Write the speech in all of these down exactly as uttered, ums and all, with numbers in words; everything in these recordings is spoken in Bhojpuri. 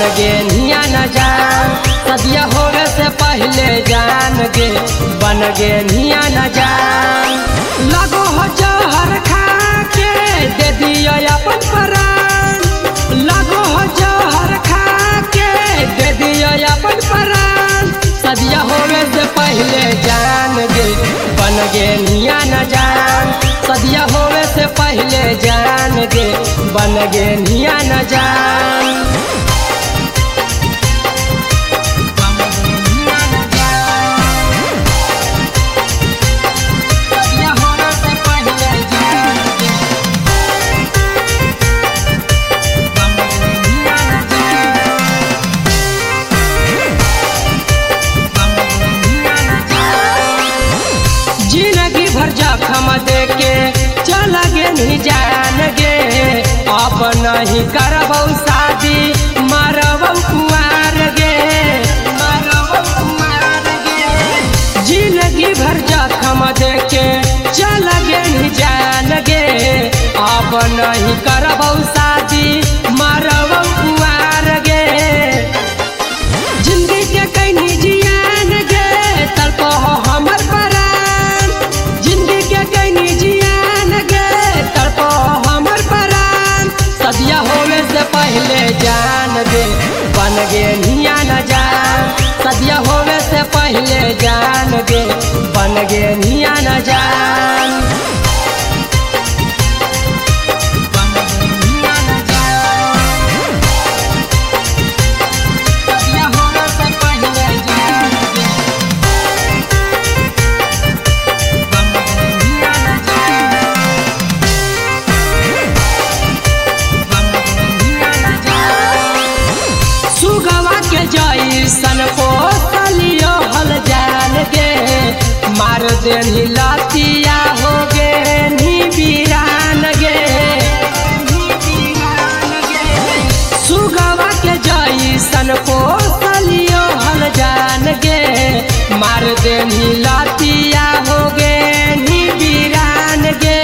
गे निया न जान, सदिया होवे से पहले जान गे बन गे निया न जान। लगो हो जहर खा के दे दियो अपन प्राण, लगो हो जहर खा के दे दियो अपन प्राण। सदिया होवे से पहले जान गे बन गे निया न जान, सदिया होवे से पहले जान गे बन गे निया न जान। जिंदगी भर जखम दे के चल गे नहीं जान गे, अब नहीं करबौ शादी मरबौ कुआर गे, मरबौ कुआर गे। जिंदगी भर जखम दे के चल गे नहीं जान गे, अब नहीं करबौ शादी मरबौ कुआर गे। जिंदगी के कहीं जियान गे तड़पो हमर प्राण, जिंदगी के कहीं जियान गे तड़पो हमर प्राण। सदिया होवे से पहले जान गे बन गे निया न जान, सदिया होवे से पहले जान गे बन गे निया न जान। जैसन पोसलियो हल जान गे मार देनी लतिया हो गे नी वीरान गे। सुगवा के जैसन पोसलियो हल जान गे मार देनी लतिया हो गे नी वीरान गे।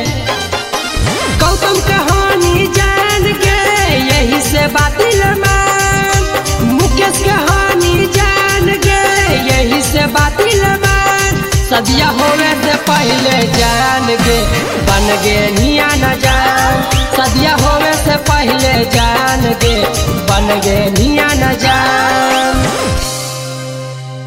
गौतम कहानी जान गे यही से बातिल मान, मुकेश कहानी जान गे यही से बातिल मान। सदिया होवे से पहले जान गे बन गे निया न जान, सदिया होवे से पहले जान गे बन गे निया न जान।